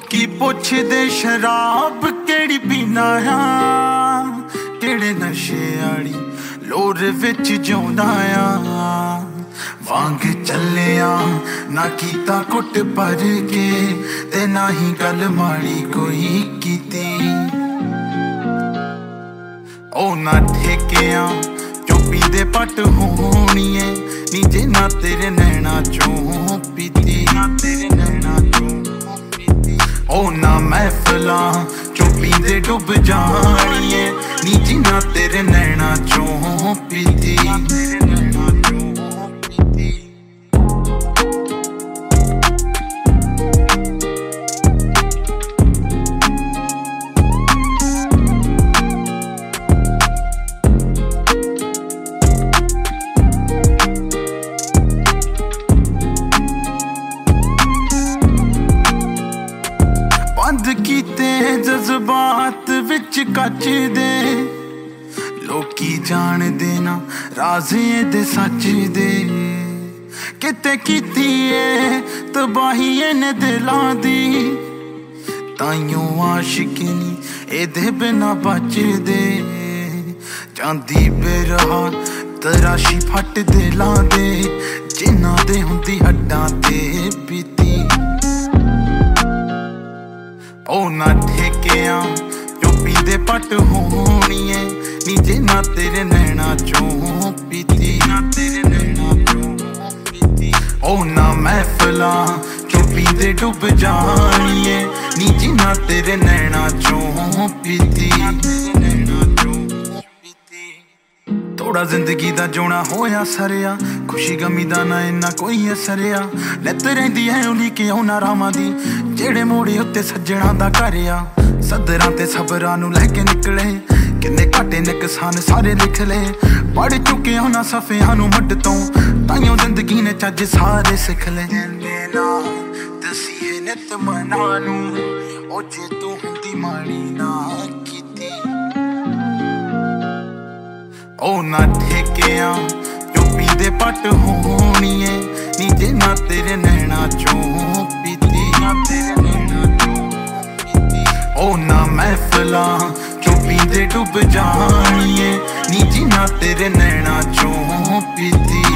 लोकी पुछदे शराब केड़ी पीना आ, केड़े नशे आली लोर विच जिउंदा आ। वांग चलिया ना कीता कुट भर के ते ना ही गल माड़ी कोई कीती। ओ ना ठेकिया चुप्पी दे पट होनी है नी जे ना तेरे नैना चों पीती। ओ ना महफिला चुप्पी दे डुब जानी है नी जी ना तेरे नैना चों पीती। बंद कीते जज्बात विच कच दे लोकी जान देना राज़े दे सच दे। किते कीती है तबाही ने दिलां दी ताइयों आशिकी नी एदे बिना बच दे। जांदी बेरहा तराशी फट दिलां दे जिन्हां दे हुंदी हड्डां ते बीती। ओ ना ठेकिया चुप्पी दे पट होनी है नी जे ना तेरे नैना चों पीती। ओ ना महफिला चुप्पी दे डुब जानी है नी जी ना तेरे नैना चों पीती। थोड़ा जिंदगी दा जोना होया सरिया खुशी गमी दा ना इन्ना कोई असरिया। लत रहिंदी है उलीके औना रामां दी जेड़े मोड़े उत्ते सज्जणा दा घर आ। सदरां ते सबरां नूं लैके निकले किन्ने घाटे नुकसान सारे लिख ले। पढ़ चुके होना सफियां नूं मड तों ताइयों जिंदगी ने चज सारे सिख ले। दसीए नित मना नूं ओ जे तू हुंदी माड़ी ना कीती। ओ ना ठेकिया चुप्पी दे पट होनी है नी जे ना तेरे नैना चों पीती। ओ ना महफिला चुप्पी दे डुब जानी है नी जी ना तेरे नैना चों पीती।